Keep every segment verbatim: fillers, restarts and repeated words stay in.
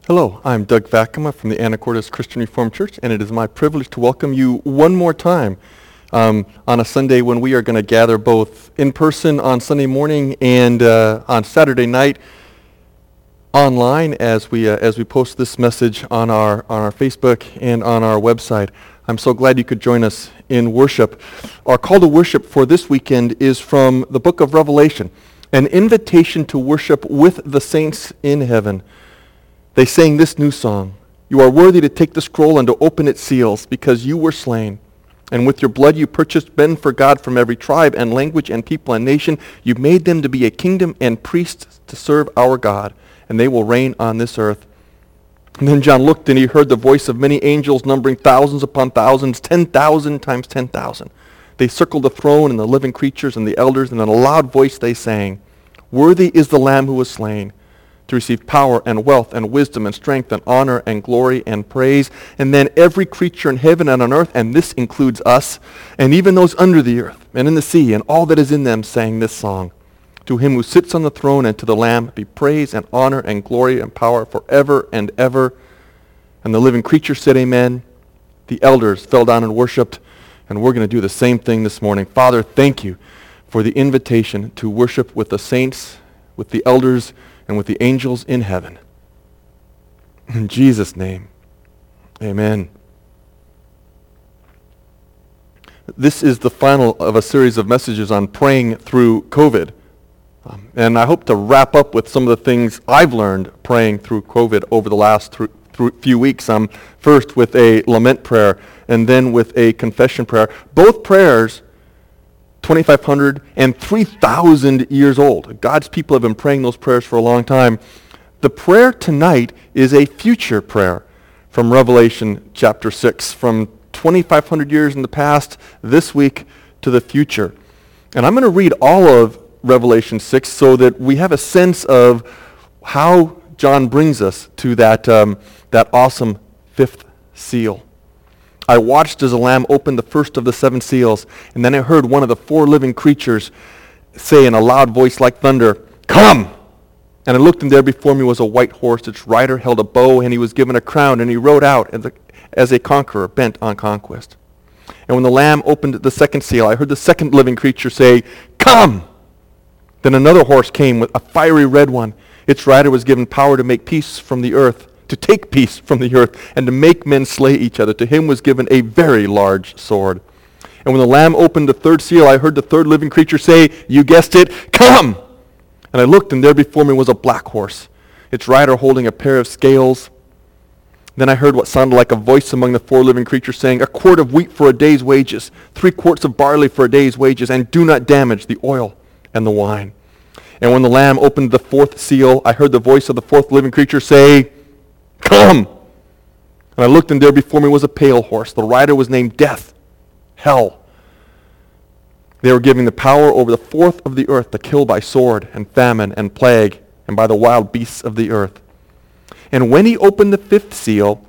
Hello, I'm Doug Vakema from the Anacortes Christian Reformed Church, and it is my privilege to welcome you one more time um, on a Sunday when we are going to gather both in person on Sunday morning and uh, on Saturday night online as we uh, as we post this message on our on our Facebook and on our website. I'm so glad you could join us in worship. Our call to worship for this weekend is from the book of Revelation, an invitation to worship with the saints in heaven. They sang this new song: "You are worthy to take the scroll and to open its seals, because you were slain. And with your blood you purchased men for God from every tribe and language and people and nation. You made them to be a kingdom and priests to serve our God, and they will reign on this earth." And then John looked, and he heard the voice of many angels, numbering thousands upon thousands, ten thousand times ten thousand. They circled the throne and the living creatures and the elders, and in a loud voice they sang, "Worthy is the Lamb who was slain to receive power and wealth and wisdom and strength and honor and glory and praise." And then every creature in heaven and on earth, and this includes us, and even those under the earth and in the sea and all that is in them, sang this song: "To him who sits on the throne and to the Lamb be praise and honor and glory and power forever and ever." And the living creature said amen. The elders fell down and worshiped, and we're going to do the same thing this morning. Father, thank you for the invitation to worship with the saints, with the elders, and with the angels in heaven. In Jesus' name, amen. This is the final of a series of messages on praying through COVID. Um, and I hope to wrap up with some of the things I've learned praying through COVID over the last th- th- few weeks. Um, first with a lament prayer, and then with a confession prayer. Both prayers twenty-five hundred and three thousand years old. God's people have been praying those prayers for a long time. The prayer tonight is a future prayer from Revelation chapter six, from twenty-five hundred years in the past, this week to the future. And I'm going to read all of Revelation six so that we have a sense of how John brings us to that, um, that awesome fifth seal. "I watched as a lamb opened the first of the seven seals, and then I heard one of the four living creatures say in a loud voice like thunder, 'Come!' And I looked, and there before me was a white horse. Its rider held a bow, and he was given a crown, and he rode out as a, as a conqueror bent on conquest. And when the Lamb opened the second seal, I heard the second living creature say, 'Come!' Then another horse came, with a fiery red one. Its rider was given power to make peace from the earth, to take peace from the earth, and to make men slay each other. To him was given a very large sword. And when the Lamb opened the third seal, I heard the third living creature say," you guessed it, "Come!' And I looked, and there before me was a black horse, its rider holding a pair of scales. Then I heard what sounded like a voice among the four living creatures saying, 'A quart of wheat for a day's wages, three quarts of barley for a day's wages, and do not damage the oil and the wine.' And when the Lamb opened the fourth seal, I heard the voice of the fourth living creature say, 'Come!' And I looked, and there before me was a pale horse. The rider was named Death, Hell. They were giving the power over the fourth of the earth to kill by sword and famine and plague and by the wild beasts of the earth. And when he opened the fifth seal,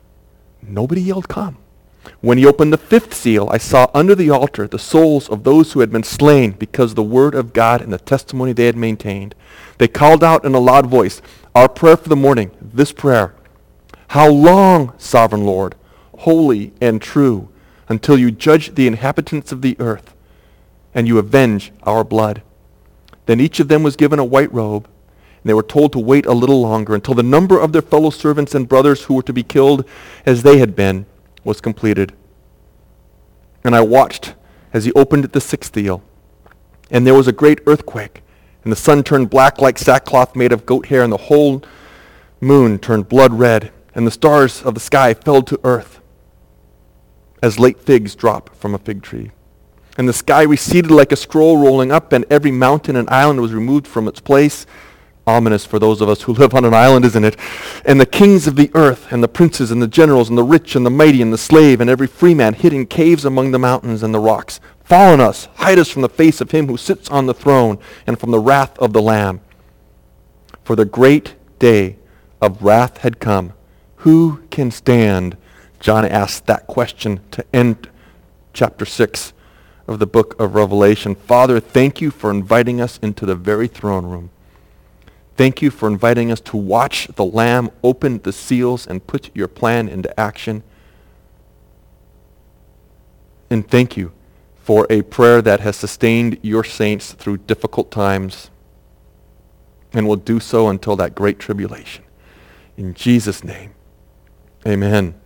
nobody yelled, 'Come!' When he opened the fifth seal, I saw under the altar the souls of those who had been slain because of the word of God and the testimony they had maintained. They called out in a loud voice, our prayer for the morning, this prayer: 'How long, sovereign Lord, holy and true, until you judge the inhabitants of the earth and you avenge our blood?' Then each of them was given a white robe, and they were told to wait a little longer until the number of their fellow servants and brothers who were to be killed as they had been was completed. And I watched as he opened the sixth seal, and there was a great earthquake, and the sun turned black like sackcloth made of goat hair, and the whole moon turned blood red, and the stars of the sky fell to earth as late figs drop from a fig tree. And the sky receded like a scroll rolling up, and every mountain and island was removed from its place." Ominous for those of us who live on an island, isn't it? "And the kings of the earth, and the princes, and the generals, and the rich, and the mighty, and the slave, and every free man hid in caves among the mountains and the rocks. Fall on us, hide us from the face of him who sits on the throne, and from the wrath of the Lamb. For the great day of wrath had come. Who can stand?" John asked that question to end chapter six of the book of Revelation. Father, thank you for inviting us into the very throne room. Thank you for inviting us to watch the Lamb open the seals and put your plan into action. And thank you for a prayer that has sustained your saints through difficult times and will do so until that great tribulation. In Jesus' name, amen.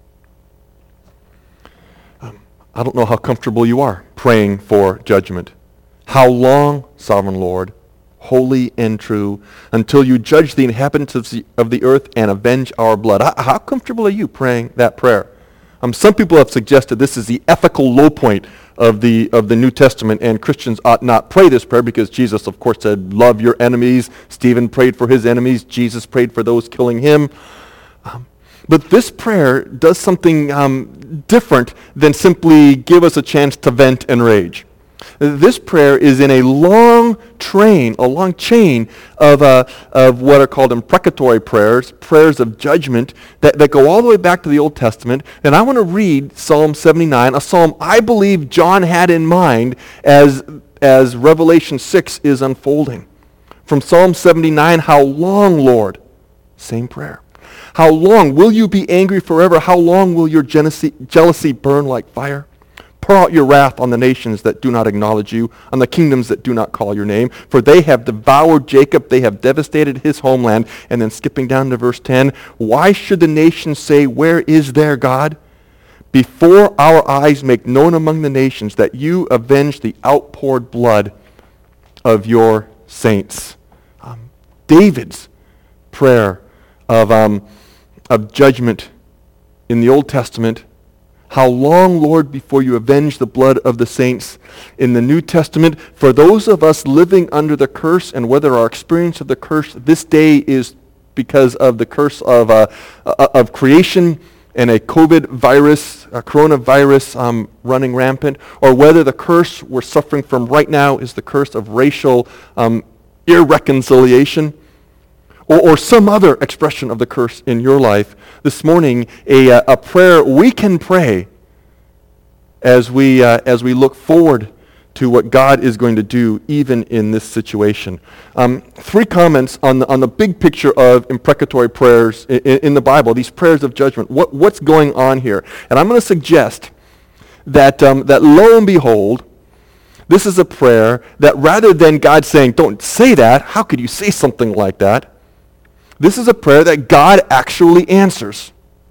Um, I don't know how comfortable you are praying for judgment. How long, sovereign Lord, holy and true, until you judge the inhabitants of the, of the earth and avenge our blood? How, how comfortable are you praying that prayer? Um, some people have suggested this is the ethical low point of the of the New Testament, and Christians ought not pray this prayer because Jesus, of course, said, love your enemies. Stephen prayed for his enemies. Jesus prayed for those killing him. Um, but this prayer does something um, different than simply give us a chance to vent and rage. This prayer is in a long train, a long chain of, uh, of what are called imprecatory prayers, prayers of judgment that, that go all the way back to the Old Testament. And I want to read Psalm seventy-nine, a psalm I believe John had in mind as, as Revelation six is unfolding. From Psalm seventy-nine, how long, Lord? Same prayer. How long? Will you be angry forever? How long will your jealousy, jealousy burn like fire? Pour out your wrath on the nations that do not acknowledge you, on the kingdoms that do not call your name. For they have devoured Jacob, they have devastated his homeland. And then skipping down to verse ten, why should the nations say, where is their God? Before our eyes make known among the nations that you avenge the outpoured blood of your saints. Um, David's prayer of, um, of judgment in the Old Testament. How long, Lord, before you avenge the blood of the saints? In the New Testament, for those of us living under the curse, and whether our experience of the curse this day is because of the curse of uh, uh, of creation and a COVID virus, a coronavirus um, running rampant, or whether the curse we're suffering from right now is the curse of racial um, irreconciliation, Or, or some other expression of the curse in your life, this morning, a, uh, a prayer we can pray as we, uh, as we look forward to what God is going to do even in this situation. Um, three comments on the, on the big picture of imprecatory prayers in, in the Bible, these prayers of judgment. What, what's going on here? And I'm going to suggest that, um, that lo and behold, this is a prayer that rather than God saying, don't say that, how could you say something like that? This is a prayer that God actually answers.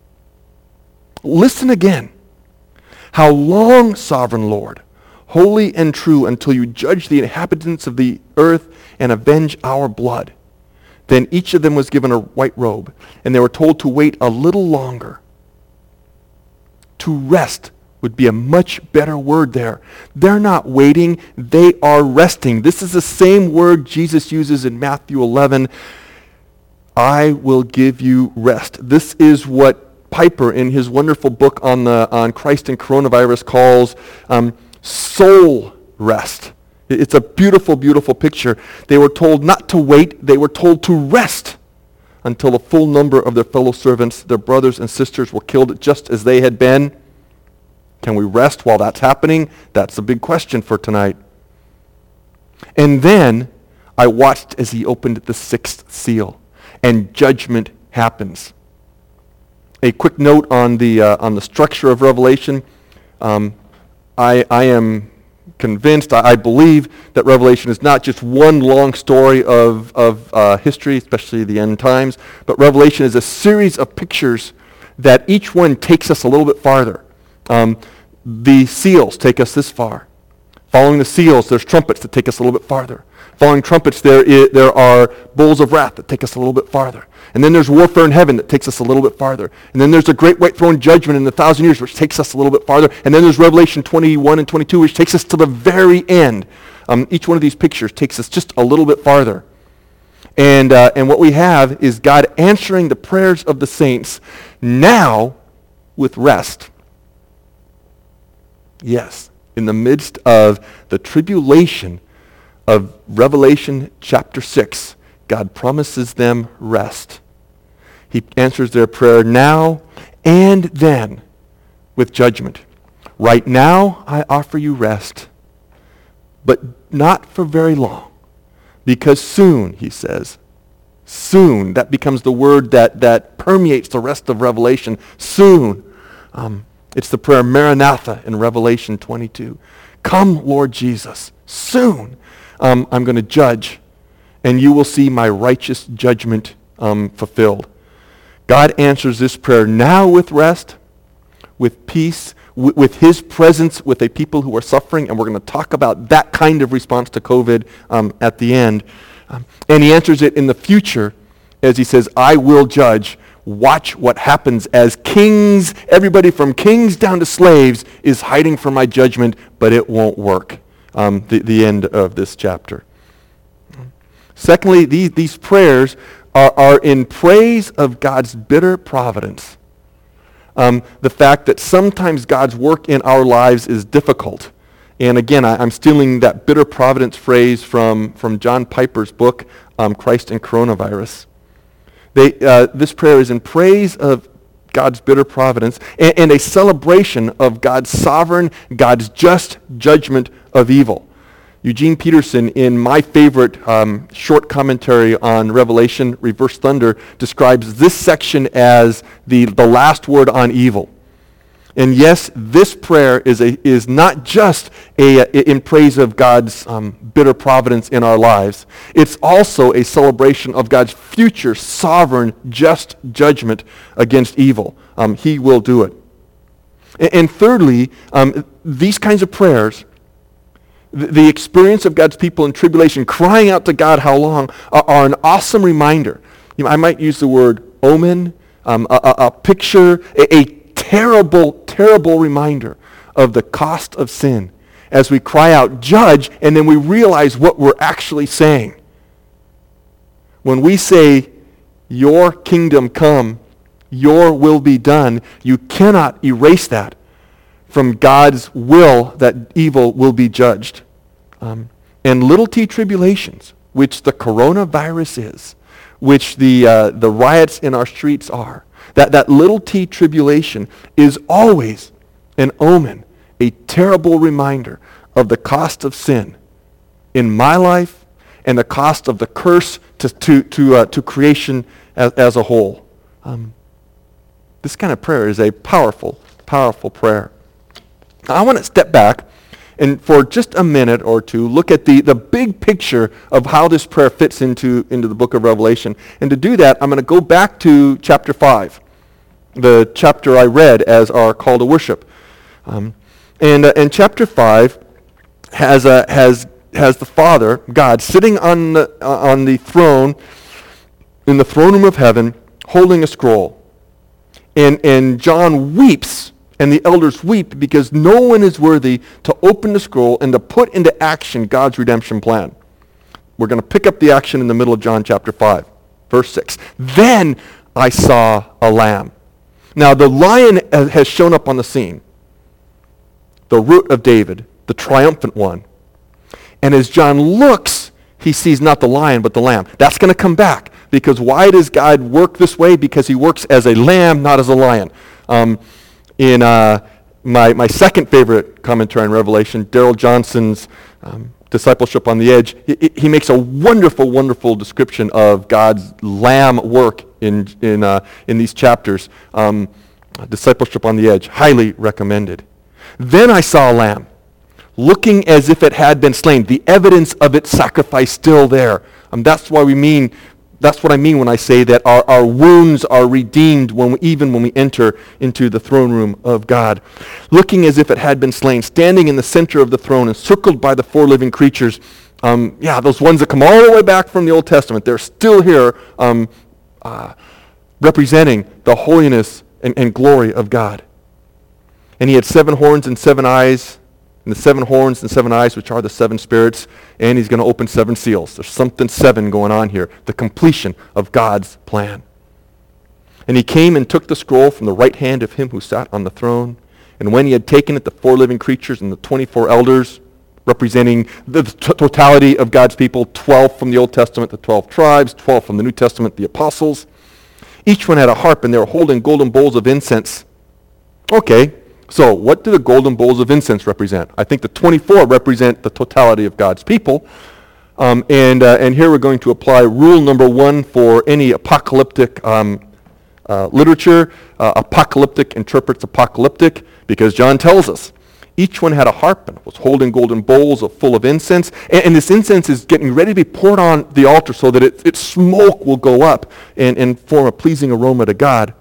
Listen again. How long, sovereign Lord, holy and true, until you judge the inhabitants of the earth and avenge our blood? Then each of them was given a white robe, and they were told to wait a little longer. To rest would be a much better word there. They're not waiting, they are resting. This is the same word Jesus uses in Matthew eleven. I will give you rest. This is what Piper, in his wonderful book on the on Christ and coronavirus, calls um, soul rest. It's a beautiful, beautiful picture. They were told not to wait. They were told to rest until the full number of their fellow servants, their brothers and sisters, were killed just as they had been. Can we rest while that's happening? That's the big question for tonight. And then I watched as he opened the sixth seal. And judgment happens. A quick note on the uh, on the structure of Revelation. Um, I I am convinced, I, I believe that Revelation is not just one long story of of uh, history, especially the end times, but Revelation is a series of pictures that each one takes us a little bit farther. Um, the seals take us this far. Following the seals, there's trumpets that take us a little bit farther. Following trumpets, there, is, there are bowls of wrath that take us a little bit farther. And then there's warfare in heaven that takes us a little bit farther. And then there's the great white throne judgment in the thousand years, which takes us a little bit farther. And then there's Revelation twenty-one and twenty-two, which takes us to the very end. Um, each one of these pictures takes us just a little bit farther. And, uh, and what we have is God answering the prayers of the saints now with rest. Yes, in the midst of the tribulation of Revelation chapter six, God promises them rest. He answers their prayer now and then with judgment. Right now, I offer you rest, but not for very long, because soon, he says, Soon. That becomes the word that, that permeates the rest of Revelation. Soon. Um, it's the prayer Maranatha in Revelation twenty-two. Come, Lord Jesus. Soon um, I'm going to judge, and you will see my righteous judgment um, fulfilled. God answers this prayer now with rest, with peace, w- with his presence with a people who are suffering, and we're going to talk about that kind of response to COVID um, at the end. Um, and he answers it in the future as he says, I will judge. Watch what happens as kings, everybody from kings down to slaves, is hiding from my judgment, but it won't work. Um, the, the end of this chapter. Secondly, these, these prayers are, are in praise of God's bitter providence. Um, the fact that sometimes God's work in our lives is difficult. And again, I, I'm stealing that bitter providence phrase from, from John Piper's book, um, Christ and Coronavirus. They, uh, this prayer is in praise of God's bitter providence and, and a celebration of God's sovereign, God's just judgment of evil. Eugene Peterson, in my favorite um, short commentary on Revelation, Reverse Thunder, describes this section as the, the last word on evil. And yes, this prayer is a is not just a, a in praise of God's um, bitter providence in our lives. It's also a celebration of God's future sovereign just judgment against evil. Um, he will do it. And, and thirdly, um, these kinds of prayers, the, the experience of God's people in tribulation, crying out to God, how long, are, are an awesome reminder. You know, I might use the word omen, um, a, a, a picture, a, a terrible, terrible reminder of the cost of sin as we cry out, judge, and then we realize what we're actually saying. When we say, your kingdom come, your will be done, you cannot erase that from God's will that evil will be judged. Um, and little t tribulations, which the coronavirus is, which the, uh, the riots in our streets are, That, that little t tribulation is always an omen, a terrible reminder of the cost of sin in my life and the cost of the curse to, to, to, uh, to creation as, as a whole. Um, this kind of prayer is a powerful, powerful prayer. Now, I want to step back and for just a minute or two look at the, the big picture of how this prayer fits into, into the book of Revelation. And to do that, I'm going to go back to chapter five, the chapter I read as our call to worship. Um, and, uh, and chapter five has, uh, has, has the Father, God, sitting on the, uh, on the throne, in the throne room of heaven, holding a scroll. And, and John weeps, and the elders weep because no one is worthy to open the scroll and to put into action God's redemption plan. We're going to pick up the action in the middle of John chapter five, verse six. Then I saw a lamb. Now the lion has shown up on the scene, the root of David, the triumphant one. And as John looks, he sees not the lion but the lamb. That's going to come back, because why does God work this way? Because he works as a lamb, not as a lion. Um, in uh, my, my second favorite commentary on Revelation, Darrell Johnson's um, Discipleship on the Edge, he, he makes a wonderful, wonderful description of God's lamb work in in uh, in these chapters. Um, Discipleship on the Edge, highly recommended. Then I saw a lamb, looking as if it had been slain, the evidence of its sacrifice still there. Um, that's why we mean, that's what I mean when I say that our, our wounds are redeemed when we, even when we enter into the throne room of God. Looking as if it had been slain, standing in the center of the throne, encircled by the four living creatures. Um, yeah, those ones that come all the way back from the Old Testament, they're still here um, uh, representing the holiness and, and glory of God. And he had seven horns and seven eyes, and the seven horns and seven eyes, which are the seven spirits, and he's going to open seven seals. There's something seven going on here, the completion of God's plan. And he came and took the scroll from the right hand of him who sat on the throne. And when he had taken it, the four living creatures and the twenty-four elders, representing the t- totality of God's people, twelve from the Old Testament, the twelve tribes, twelve from the New Testament, the apostles. Each one had a harp, and they were holding golden bowls of incense. Okay. So what do the golden bowls of incense represent? I think the twenty-four represent the totality of God's people. Um, and, uh, and here we're going to apply rule number one for any apocalyptic um, uh, literature. Uh, apocalyptic interprets apocalyptic, because John tells us each one had a harp and was holding golden bowls of, full of incense. And, and this incense is getting ready to be poured on the altar so that it, its smoke will go up and, and form a pleasing aroma to God.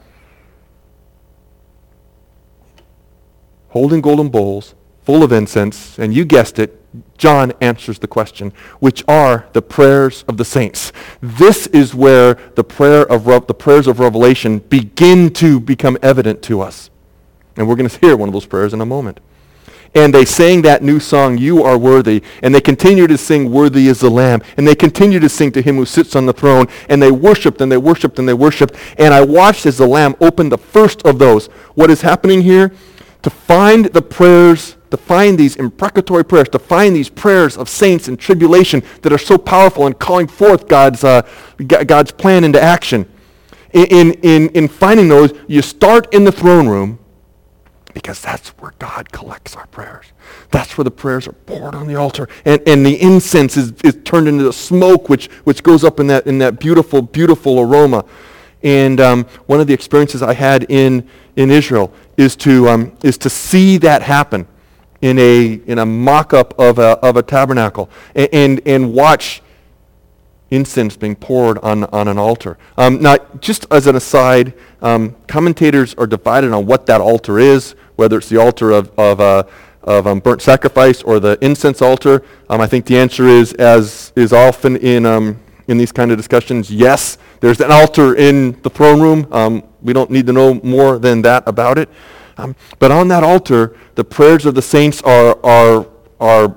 Holding golden bowls full of incense, and you guessed it, John answers the question, which are the prayers of the saints. This is where the prayer of Re- the prayers of Revelation begin to become evident to us. And we're going to hear one of those prayers in a moment. And they sang that new song, You Are Worthy. And they continue to sing, Worthy is the Lamb. And they continue to sing to him who sits on the throne. And they worshiped and they worshiped and they worshiped. And I watched as the Lamb opened the first of those. What is happening here? To find the prayers, to find these imprecatory prayers, to find these prayers of saints in tribulation that are so powerful in calling forth God's, uh, God's plan into action. In, in, in finding those, you start in the throne room, because that's where God collects our prayers. That's where the prayers are poured on the altar. And, and the incense is, is turned into the smoke, which, which goes up in that, in that beautiful, beautiful aroma. And um, one of the experiences I had in, in Israel is to, um, is to see that happen in a, in a mock-up of a, of a tabernacle and, and, and watch incense being poured on, on an altar. Um, now, just as an aside, um, commentators are divided on what that altar is, whether it's the altar of, of, uh, of um, burnt sacrifice or the incense altar. Um, I think the answer is, as is often in, um, in these kind of discussions, yes, there's an altar in the throne room. Um, we don't need to know more than that about it. Um, but on that altar, the prayers of the saints are, are, are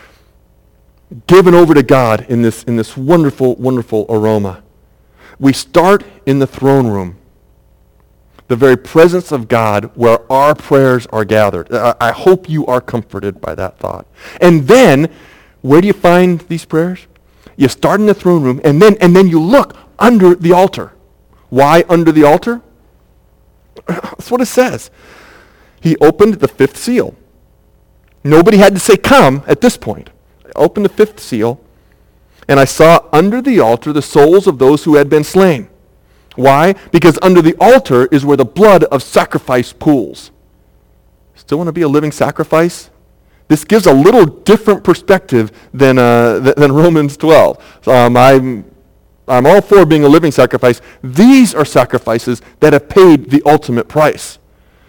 given over to God in this, in this wonderful, wonderful aroma. We start in the throne room, the very presence of God where our prayers are gathered. I, I hope you are comforted by that thought. And then, where do you find these prayers? You start in the throne room, and then, and then you look under the altar. Why under the altar? That's what it says. He opened the fifth seal. Nobody had to say come at this point. I opened the fifth seal, and I saw under the altar the souls of those who had been slain. Why? Because under the altar is where the blood of sacrifice pools. Still want to be a living sacrifice? This gives a little different perspective than uh, th- than Romans twelve. Um, I'm I'm all for being a living sacrifice. These are sacrifices that have paid the ultimate price.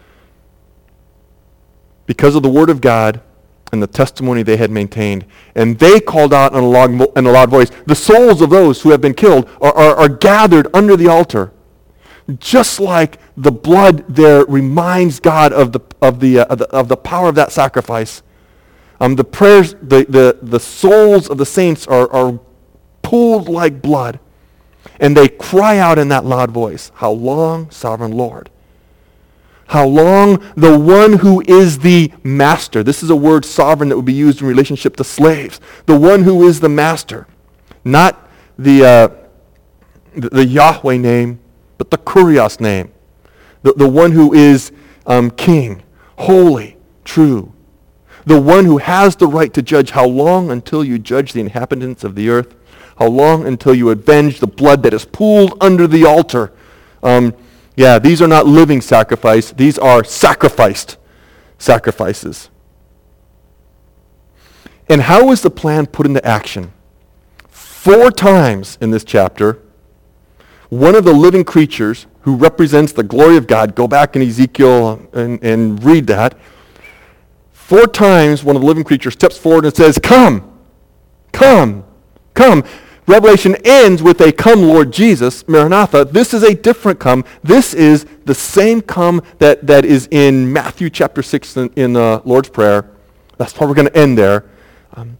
Because of the word of God and the testimony they had maintained. And they called out in a loud, in a loud voice, the souls of those who have been killed are, are, are gathered under the altar. Just like the blood there reminds God of the, of the, uh, of the, of the power of that sacrifice. Um, the prayers, the, the, the souls of the saints are, are pooled like blood. And they cry out in that loud voice, how long, sovereign Lord? How long the one who is the master. This is a word, sovereign, that would be used in relationship to slaves. The one who is the master. Not the, uh, the, the Yahweh name, but the Kurios name. The, the one who is um, king, holy, true. The one who has the right to judge. How long until you judge the inhabitants of the earth? How long until you avenge the blood that is pooled under the altar? Um, Yeah, these are not living sacrifice. These are sacrificed sacrifices. And how is the plan put into action? Four times in this chapter, one of the living creatures who represents the glory of God, go back in Ezekiel and, and read that. Four times one of the living creatures steps forward and says, come, come, come. Revelation ends with a come, Lord Jesus, Maranatha. This is a different come. This is the same come that, that is in Matthew chapter six in, in the Lord's Prayer. That's why we're going to end there. Um,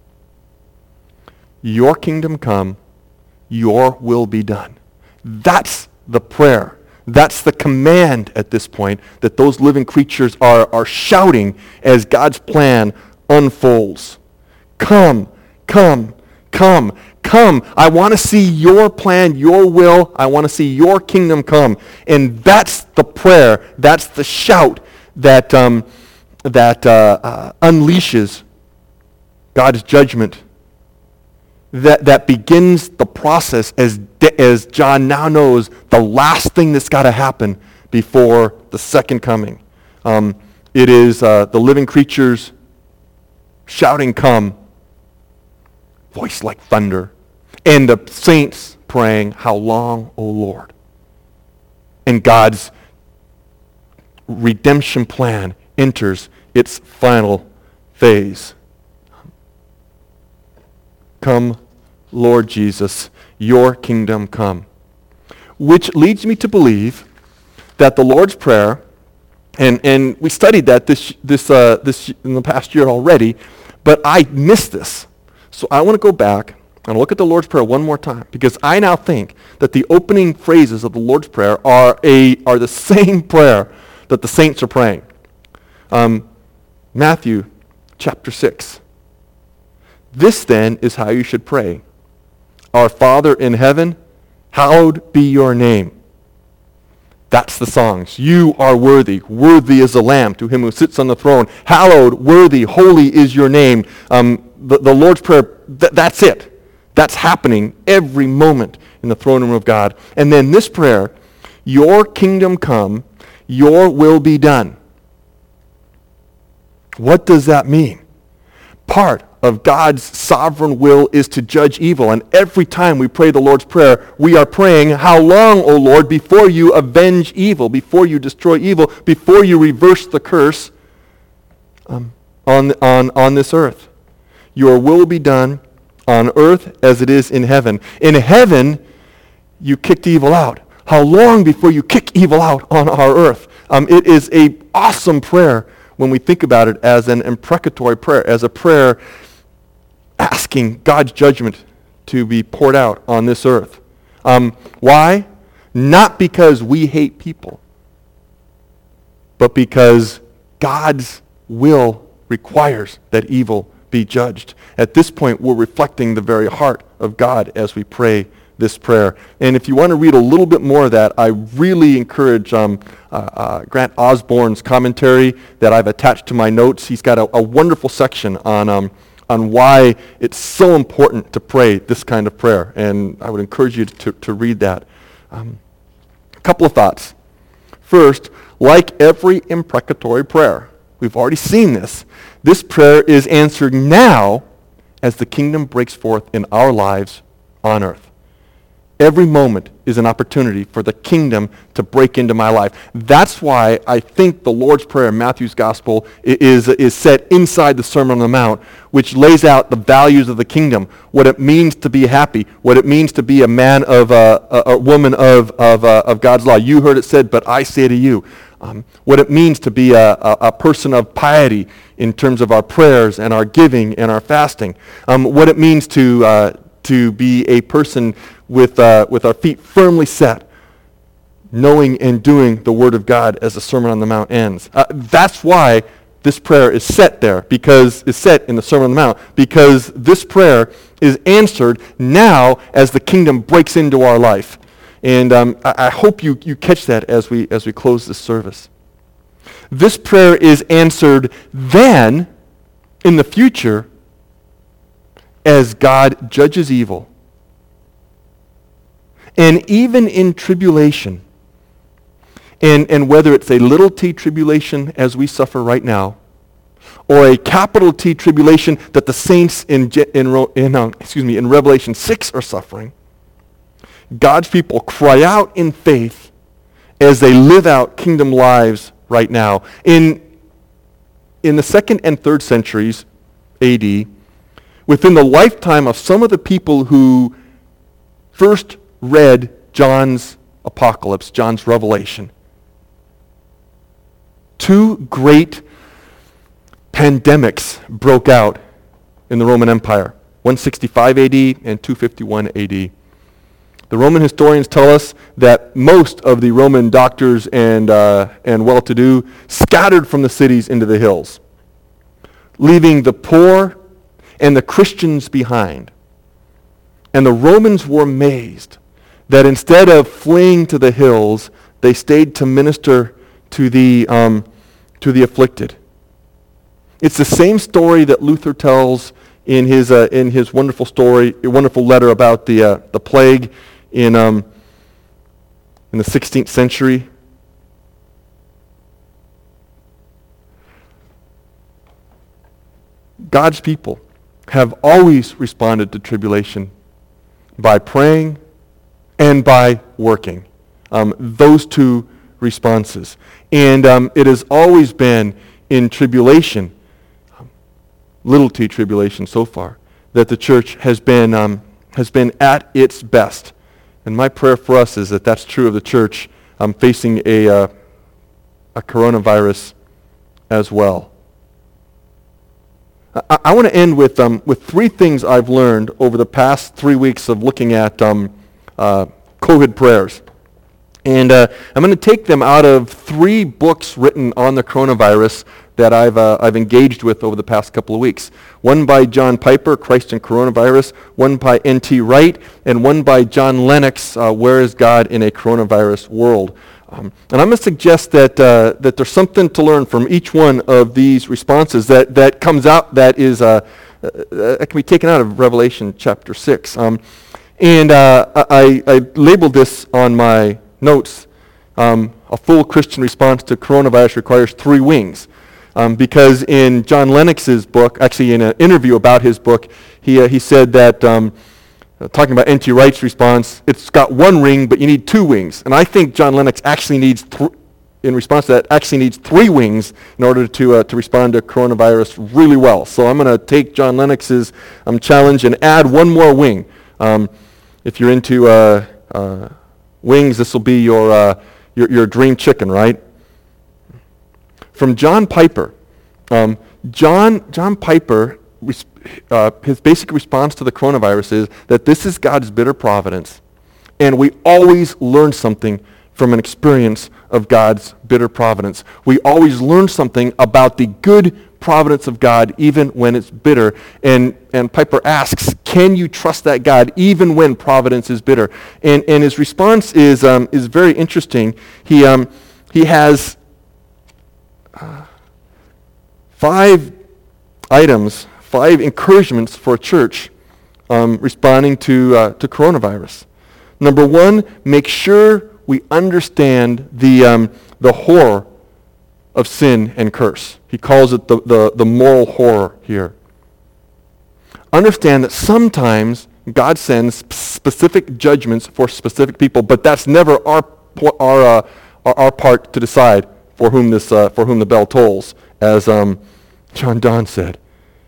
your kingdom come, your will be done. That's the prayer. That's the command at this point that those living creatures are, are shouting as God's plan unfolds. Come, come, come. Come, I want to see your plan, your will. I want to see your kingdom come. And that's the prayer. That's the shout that, um, that uh, uh, unleashes God's judgment that, that begins the process as, as John now knows the last thing that's got to happen before the second coming. Um, it is uh, the living creatures shouting, "Come," voice like thunder, and the saints praying, "How long, O Lord?" And God's redemption plan enters its final phase. Come, Lord Jesus, your kingdom come. Which leads me to believe that the Lord's Prayer, and, and we studied that this, this, uh, this in the past year already, but I missed this. So I want to go back and look at the Lord's Prayer one more time, because I now think that the opening phrases of the Lord's Prayer are, a, are the same prayer that the saints are praying. Um, Matthew chapter six. This then is how you should pray. Our Father in heaven, hallowed be your name. That's the songs. You are worthy. Worthy is the Lamb to him who sits on the throne. Hallowed, worthy, holy is your name. Um, the, the Lord's Prayer, th- that's it. That's happening every moment in the throne room of God. And then this prayer, your kingdom come, your will be done. What does that mean? Part of God's sovereign will is to judge evil. And every time we pray the Lord's Prayer, we are praying, how long, O Lord, before you avenge evil, before you destroy evil, before you reverse the curse um, on, on, on this earth. Your will be done on earth as it is in heaven. In heaven, you kicked evil out. How long before you kick evil out on our earth? Um, it is an awesome prayer when we think about it as an imprecatory prayer, as a prayer asking God's judgment to be poured out on this earth. Um, why? Not because we hate people, but because God's will requires that evil be judged. At this point, we're reflecting the very heart of God as we pray this prayer. And if you want to read a little bit more of that, I really encourage um, uh, uh, Grant Osborne's commentary that I've attached to my notes. He's got a, a wonderful section on um, on why it's so important to pray this kind of prayer. And I would encourage you to, to read that. Um, a couple of thoughts. First, like every imprecatory prayer, we've already seen this. This prayer is answered now as the kingdom breaks forth in our lives on earth. Every moment is an opportunity for the kingdom to break into my life. That's why I think the Lord's Prayer in Matthew's Gospel is, is set inside the Sermon on the Mount, which lays out the values of the kingdom, what it means to be happy, what it means to be a man of, uh, a, a woman of, of, uh, of God's law. You heard it said, but I say to you. Um, what it means to be a, a, a person of piety in terms of our prayers and our giving and our fasting. Um, what it means to, uh, to be a person with uh, with our feet firmly set, knowing and doing the Word of God as the Sermon on the Mount ends. Uh, that's why this prayer is set there, because it's set in the Sermon on the Mount, because this prayer is answered now as the kingdom breaks into our life. And um, I, I hope you, you catch that as we as we close this service. This prayer is answered then, in the future, as God judges evil. And even in tribulation, and, and whether it's a little t tribulation as we suffer right now, or a capital T tribulation that the saints in, in, in, uh, excuse me, in Revelation six are suffering, God's people cry out in faith as they live out kingdom lives right now. In, in the second and third centuries A D, within the lifetime of some of the people who first read John's apocalypse, John's revelation, two great pandemics broke out in the Roman Empire, one sixty-five A D and two fifty-one A D. The Roman historians tell us that most of the Roman doctors and, uh, and well-to-do scattered from the cities into the hills, leaving the poor and the Christians behind. And the Romans were amazed that instead of fleeing to the hills, they stayed to minister to the, um, to the afflicted. It's the same story that Luther tells in his uh, in his wonderful story, a wonderful letter about the uh, the plague in um, in the sixteenth century. God's people have always responded to tribulation by praying and by working. Um, those two responses. And um, it has always been in tribulation, um, little t tribulation so far, that the church has been um, has been at its best. And my prayer for us is that that's true of the church um, facing a uh, a coronavirus as well. I, I want to end with um, with three things I've learned over the past three weeks of looking at um, uh, COVID prayers. And uh, I'm going to take them out of three books written on the coronavirus that I've uh, I've engaged with over the past couple of weeks. One by John Piper, Christ and Coronavirus, one by N T Wright, and one by John Lennox, uh, Where is God in a Coronavirus World? Um, and I'm going to suggest that uh, that there's something to learn from each one of these responses that, that comes out that is uh, uh, that can be taken out of Revelation chapter six. Um, and uh, I, I labeled this on my notes, um, a full Christian response to coronavirus requires three wings. Um, because in John Lennox's book, actually in an interview about his book, he uh, he said that, um, uh, talking about N T Wright's response, it's got one wing, but you need two wings. And I think John Lennox actually needs, th- in response to that, actually needs three wings in order to uh, to respond to coronavirus really well. So I'm going to take John Lennox's um, challenge and add one more wing. Um, if you're into uh, uh, wings, this will be your, uh, your your dream chicken, right? From John Piper. Um, John John Piper, uh, his basic response to the coronavirus is that this is God's bitter providence, and we always learn something from an experience of God's bitter providence. We always learn something about the good providence of God, even when it's bitter. And and Piper asks, can you trust that God even when providence is bitter? And and his response is um, is very interesting. He um he has uh, five items, five encouragements for a church um, responding to uh, to coronavirus. Number one, make sure we understand the um, the horror of sin and curse. He calls it the, the, the moral horror here. Understand that sometimes God sends specific judgments for specific people, but that's never our our uh, our, our part to decide for whom this uh, for whom the bell tolls, as um, John Donne said.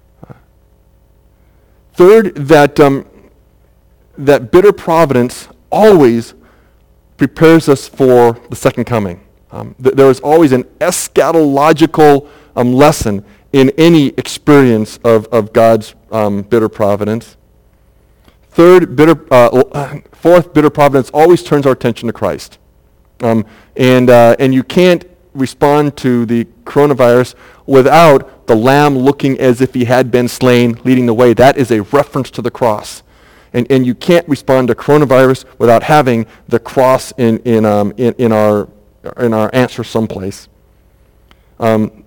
Third, that um, that bitter providence always prepares us for the second coming. Um, th- there is always an eschatological um, lesson in any experience of, of God's um, bitter providence. Third, bitter, uh, fourth, bitter providence always turns our attention to Christ. Um, and, uh, and you can't respond to the coronavirus without the lamb looking as if he had been slain, leading the way. That is a reference to the cross. And, and you can't respond to coronavirus without having the cross in, in, um, in, in our in our answer someplace. Um,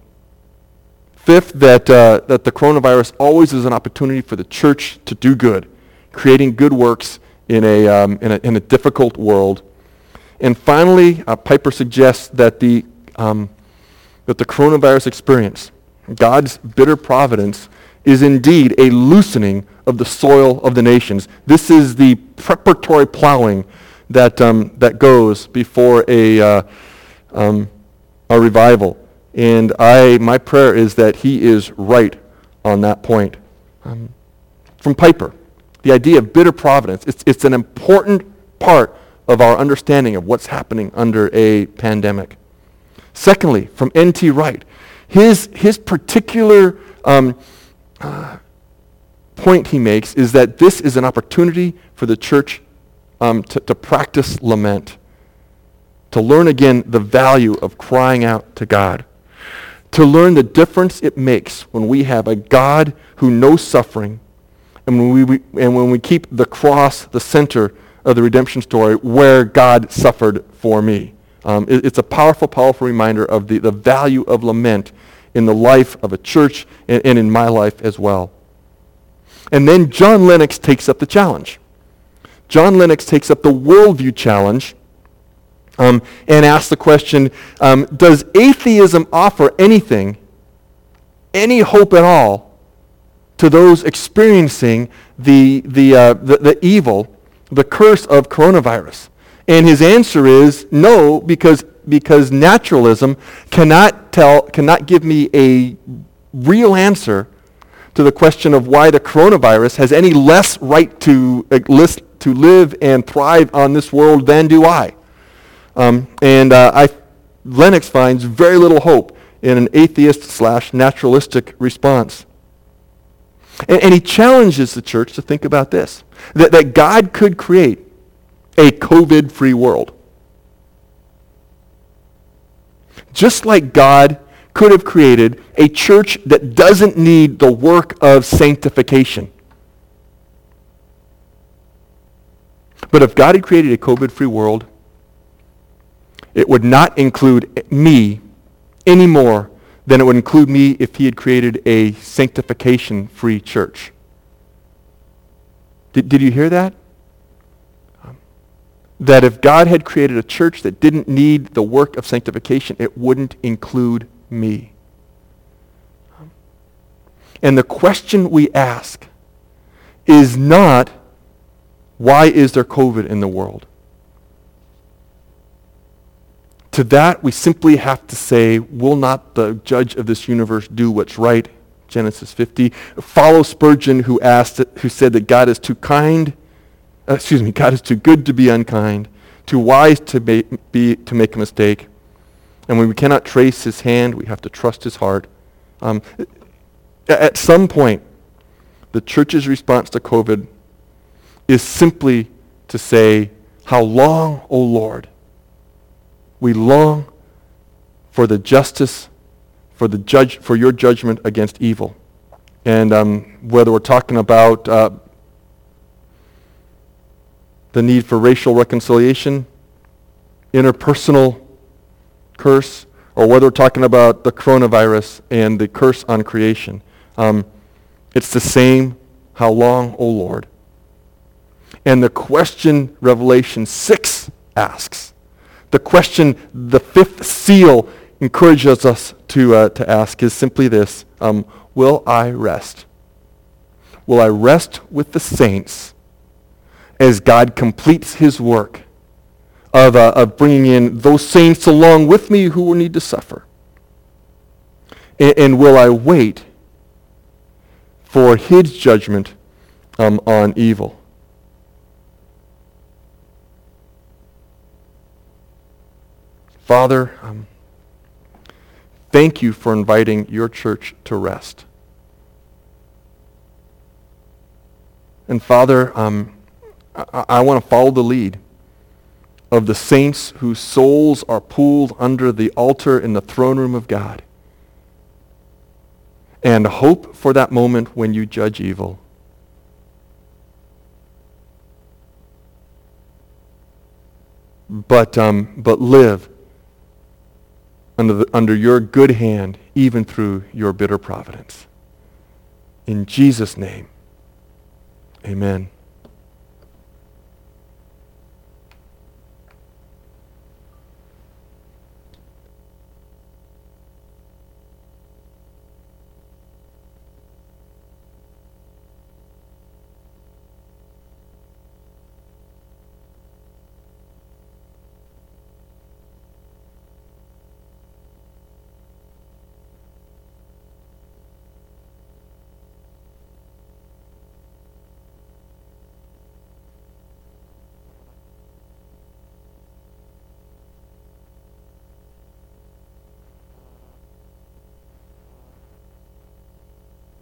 fifth, that uh, that the coronavirus always is an opportunity for the church to do good, creating good works in a um, in a in a difficult world. And finally, uh, Piper suggests that the um, that the coronavirus experience, God's bitter providence, is indeed a loosening of the soil of the nations. This is the preparatory plowing that um, that goes before a uh, um, a revival. And I, my prayer is that he is right on that point. Um, from Piper, the idea of bitter providence, it's, it's an important part of our understanding of what's happening under a pandemic. Secondly, from N T Wright, his, his particular um, uh, point he makes is that this is an opportunity for the church um, to, to practice lament, to learn again the value of crying out to God, to learn the difference it makes when we have a God who knows suffering, and when we, we and when we keep the cross the center of the redemption story, where God suffered for me. Um, it, it's a powerful, powerful reminder of the, the value of lament in the life of a church and, and in my life as well. And then John Lennox takes up the challenge. John Lennox takes up the worldview challenge um, and asks the question, um, does atheism offer anything, any hope at all, to those experiencing the, the, uh, the, the evil, the curse of coronavirus? And his answer is no, because, because naturalism cannot tell, cannot give me a real answer to the question of why the coronavirus has any less right to, uh, list, to live and thrive on this world than do I. Um, and uh, I, Lennox finds very little hope in an atheist slash naturalistic response. And, and he challenges the church to think about this, that, that God could create a COVID-free world. Just like God could have created a church that doesn't need the work of sanctification. But if God had created a COVID-free world, it would not include me any more than it would include me if he had created a sanctification-free church. Did, did you hear that? Um, that if God had created a church that didn't need the work of sanctification, it wouldn't include me. Um, and the question we ask is not, why is there COVID in the world? To that, we simply have to say, will not the judge of this universe do what's right? Genesis fifty. Follow Spurgeon, who asked, who said that God is too kind, uh, excuse me, God is too good to be unkind, too wise to be, be to make a mistake. And when we cannot trace his hand, we have to trust his heart. Um, at some point, the church's response to COVID is simply to say, how long, O Lord? We long for the justice, for the judge, for your judgment against evil. And um, whether we're talking about uh, the need for racial reconciliation, interpersonal curse, or whether we're talking about the coronavirus and the curse on creation, um, it's the same, how long, O Lord? And the question Revelation six asks, the question the fifth seal encourages us to, uh, to ask is simply this, um, will I rest? Will I rest with the saints as God completes his work of, uh, of bringing in those saints along with me who will need to suffer? And, and will I wait for his judgment um, on evil? Father, um, thank you for inviting your church to rest. And Father, um, I, I want to follow the lead of the saints whose souls are pooled under the altar in the throne room of God, and hope for that moment when you judge evil. But, um, but live Under, the, under your good hand, even through your bitter providence. In Jesus' name, amen.